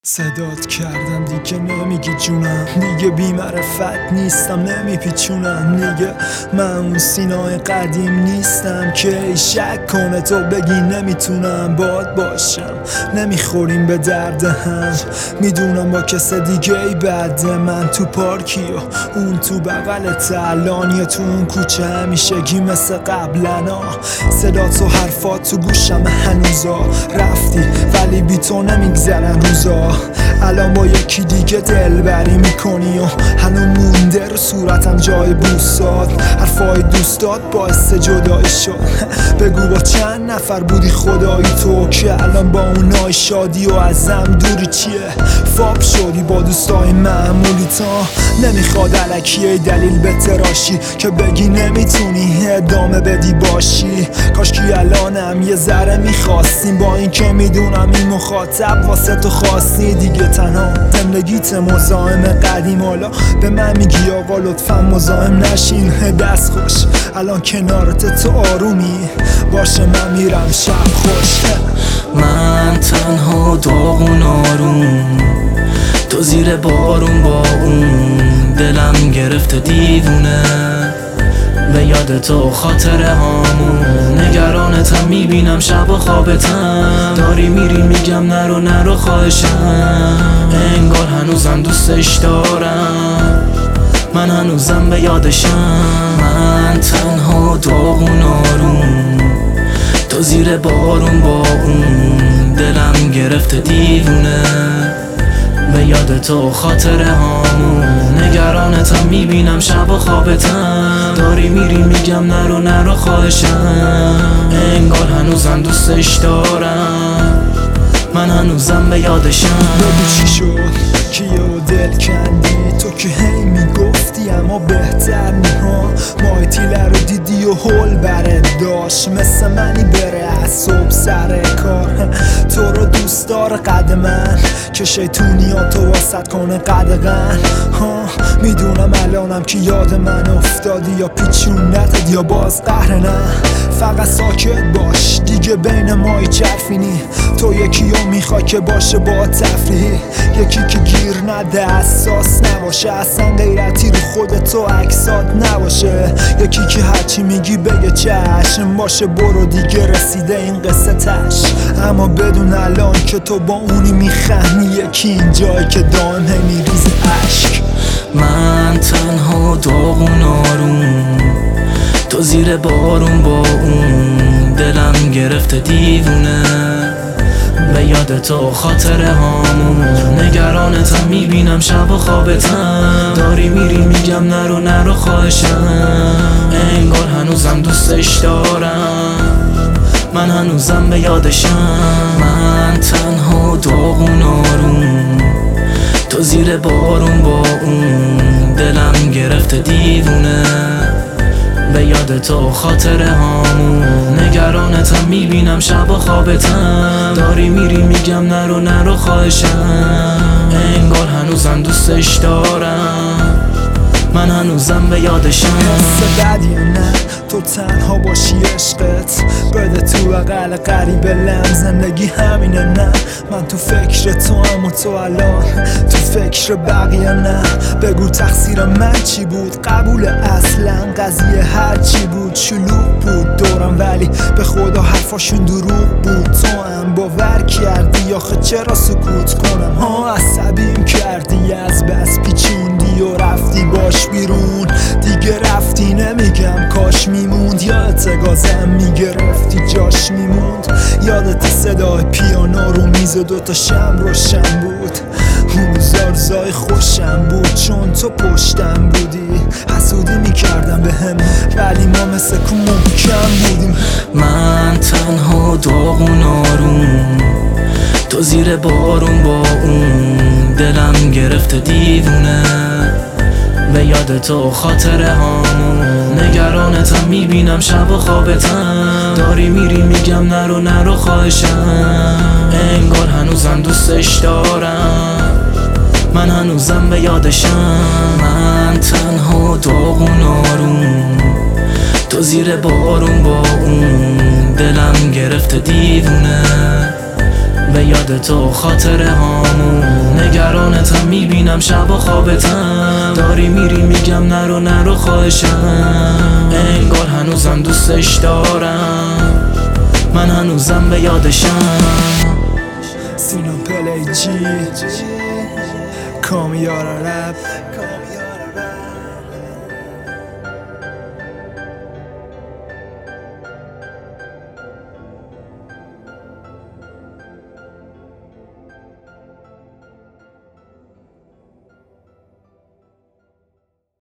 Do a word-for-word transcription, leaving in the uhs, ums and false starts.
صدات کردم دیگه نمیگی جونم، دیگه بی‌معرفت نیستم نمیپیچونم، دیگه من اون سینای قدیم نیستم که ای شک کنه تو بگی نمیتونم باد باشم. نمیخوریم به درد هم، میدونم با کس دیگه ای بعد من تو پارکی و اون تو بغلت الان یا تو اون کوچه همیشگی مثل قبلنا. صدات و حرفات تو گوشم هنوزا، رفتی ولی بی تو نمیگذرن روزا. الان با یکی دیگه دلبری میکنی و هنو مونده رو صورتم جای بوسات. حرفای دوستات باعث جدایی شد، بگو با چند نفر بودی خدایی تو که الان با اونای شادی و ازم دوری چیه؟ فاب شدی با دوستای معمولی تا نمیخواد الکی دلیل به تراشی که بگی نمیتونی ادامه بدی باشی. کاش که الانم یه ذره میخواستیم، با این که میدونم این مخاطب واسه تو خواستی دیگه تنها زندگیت مزاحم قدیم. حالا به من میگی آقا لطفا مزاحم نشین، دست خوش الان کنارت تو آرومی باشه من میرم شب خوش. من تنها داغون آروم تو زیر بارون با اون دلم گرفته دیوونه به یاد تو خاطره هامون. نگرانتم میبینم شب و خوابتم داری میری میگم نرو نرو خواهشم، انگار هنوزم دوستش دارم من هنوزم به یادشم. من تنها داغون آروم تو زیر بارون با اون دلم گرفته دیوونه به یاد تو خاطره هامون. نگرانتم میبینم شب و خوابتم داری میری میگم نرو نرو خواهشم، انگار هنوزم دوستش دارم من هنوزم به یادشم. بگو چی شد که یه دل کندی تو که هی میگفتی اما بهتر نیها. مایتیله رو دیدی و هول برت داشت مثل منی بره از صبح سر کار. تو رو دوست داره قد من که شیطونیاتو واسط کنه قدغن. ها میدونم الانم که یاد من افتادی یا پیچوندتت یا باز قهر نه. فقط ساکت باش دیگه بین مایی چرفینی، تو یکی رو میخوای که باشه با تفریحی، یکی که گیر نده اساس نباشه اصلا غیرتی رو خودتو عکسات نباشه، یکی که هرچی میگی بگه چشم باشه برو دیگه رسیده این قصه تش. اما بدون الان که تو با اونی میخندی یکی اینجایی که دائم هی میریز عشق. من تنها داغون آروم تو زیر بارون با اون دلم گرفته دیوونه به یاد تو خاطره هامون. نگرانتم میبینم شب و خوابتم داری میری میگم نرو نرو خواهشم، انگار هنوزم دوستش دارم من هنوزم به یادشم. من تنها داغون آروم تو زیر بارون با اون دلم گرفته دیوونه به یاد تو خاطره هامون. نگرانتم میبینم شب و خوابتم داری میری میگم نرو نرو خواهشم، انگار هنوزم دوستش دارم من هنوزم به یادشم. حس بدی نه تو تنها باشی عشقت بده تو بغل قریب لم، زندگی همینه نه من تو فکر تو هم و تو الان تو فکر بقیه نه. بگو تقصیر من چی بود قبول اصلا قضیه هر چی بود شلوغ بود دورم ولی به خدا حرفاشون دروغ بود. تو هم باور کردی آخه چرا سکوت کنم؟ ها عصبیم کردی از بس پیچوندی و رفتی باش بیرون دیگه رفتی نمیگم کاش میموند یا اتگازم میگرفتی جاش میموند. یادت صدای پیانو رو میز و دوتا شم روشن بود، اون زارزای خوشم بود چون تو پشتم بودی. حسودی میکردم به هم ولی ما مثل که محکم بودیم. من تنها داغون آروم تو زیر بارون با اون دلم گرفته دیوونه به یاد تو خاطره هامون. نگرانتم میبینم شب و خوابتم داری میری میگم نرو نرو خواهشم، انگار هنوزم دوستش دارم من هنوزم به یادشم. من تنها داغون آروم تو زیر بارون با اون دلم گرفته دیوونه به یاد تو خاطره هامون نگرانتم میبینم شب و خوابتم داری میری میگم نرو نرو خواهشم انگار هنوزم دوستش دارم من هنوزم به یادشم سینا پلی جی کامیارا رپ